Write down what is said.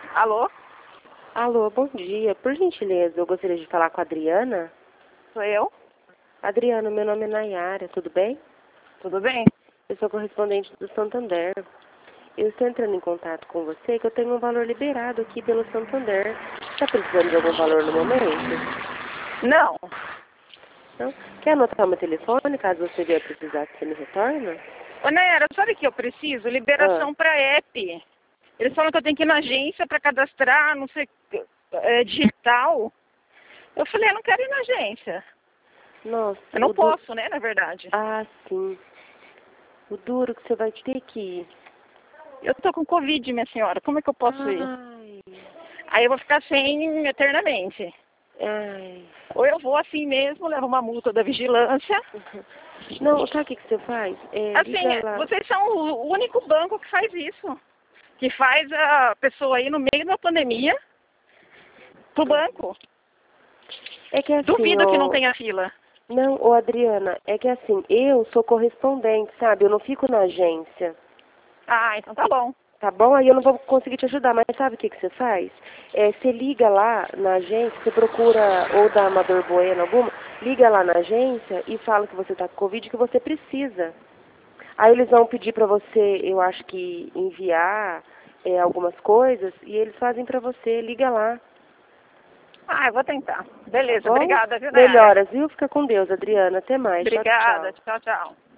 Alô? Alô, bom dia. Por gentileza, eu gostaria de falar com a Adriana. Sou eu? Adriana, meu nome é Nayara, tudo bem? Tudo bem? Eu sou correspondente do Santander. Eu estou entrando em contato com você que eu tenho um valor liberado aqui pelo Santander. Está precisando de algum valor no momento? Não. Não? Quer anotar meu telefone, caso você vier precisar que você me retorna? Ô, Nayara, sabe o que eu preciso? Ah, Liberação para app. Eles falam que eu tenho que ir na agência para cadastrar, não sei, digital. Eu falei, eu não quero ir na agência. nossa, Eu não posso, né, na verdade. Ah, sim. O duro que você vai ter que ir. Eu tô com Covid, minha senhora. Como é que eu posso ir? Ai, Aí eu vou ficar sem eternamente. ai. Ou eu vou assim mesmo, levo uma multa da vigilância. Não, sabe o que você faz? Liga Assim, lá. vocês são o único banco que faz isso. Que faz a pessoa ir no meio da pandemia pro banco. É que assim, Duvido que não tenha fila. Não, ô Adriana, é que assim, eu sou correspondente, sabe? Eu não fico na agência, Ah, então tá bom. tá bom? Aí eu não vou conseguir te ajudar, mas sabe o que você faz? Você liga lá na agência, você procura, ou da Amador Bueno alguma, liga lá na agência e fala que você tá com Covid e que você precisa. Aí eles vão pedir pra você, eu acho que enviar algumas coisas e eles fazem pra você, liga lá, Ah, eu vou tentar. tá Beleza, bom? obrigada, viu, Nayara? Melhoras, viu? Fica com Deus, Adriana. Até mais. Tchau, Obrigada, tchau. tchau, tchau.